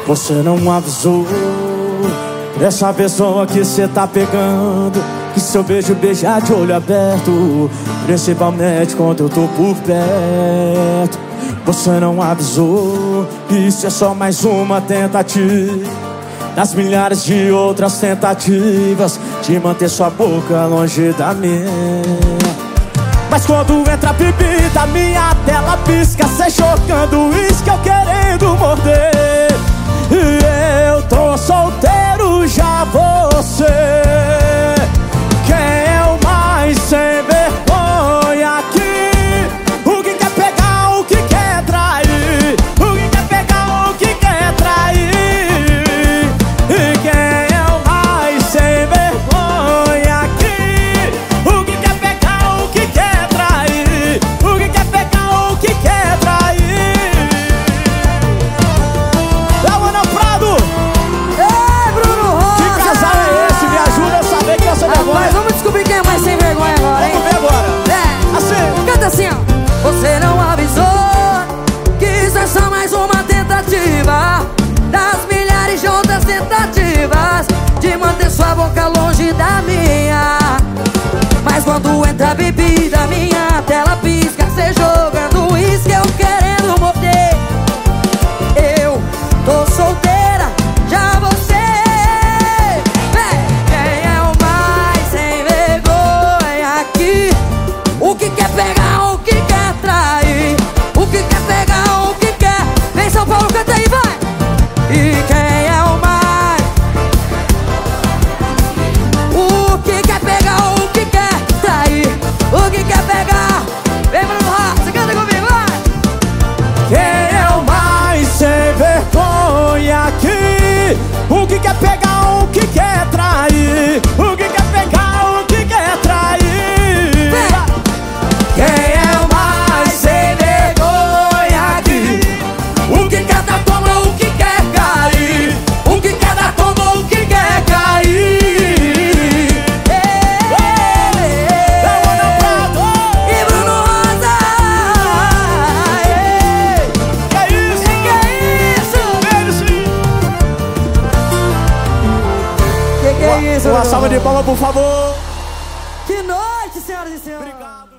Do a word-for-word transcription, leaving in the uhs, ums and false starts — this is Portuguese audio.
Você não avisou essa pessoa que cê tá pegando, que seu beijo beijar de olho aberto, principalmente quando eu tô por perto. Você não avisou que isso é só mais uma tentativa das milhares de outras tentativas de manter sua boca longe da minha. Mas quando entra a bebida, minha tela pisca, cê jogando uísque, eu querendo morder. E eu tô solteiro, já você. Quem é o mais sem vergonha aqui? O que quer pegar, o que quer trair? O que quer pegar, o que quer trair? E quem é o mais sem vergonha aqui? O que quer pegar, o que quer trair? O que quer pegar, o que quer trair? Lawana Prado! Ei, Bruno Rosa! Que casal é esse? Me ajuda a saber quem é essa vergonha. Mas vamos descobrir quem é mais sem vergonha agora, hein? Vamos ver agora. É, Assim. canta assim, ó. Você não avisou que isso é só mais uma tentativa das milhares de outras tentativas de manter sua boca longe da minha. Mas quando entra a bebida, minha tela pisca, cê jogando uísque, eu querendo morder. Eu tô solteira, já você. Vem, quem é o mais sem vergonha aqui? O que quer pegar, o que quer trair? O que quer pegar, o que quer? Vem São Paulo, canta aí, vai! E quem é o mais? O que quer pegar, o que quer trair? O que quer pegar? Vem Bruno Rosa, canta comigo, vai! Quem é o mais sem vergonha aqui? O que quer pegar, o que quer trair? O que quer pegar, o que quer trair? Quem é o mais sem vergonha aqui? O que quer dar toma, o que quer cair? O que quer dar toma, o que quer cair? Lawana Prado! E Bruno Rosa! Que é isso? Que é isso? Que que é isso, Uma Bruno salva de Rosa? palmas, por favor. Que noite, senhoras e senhores! Obrigado.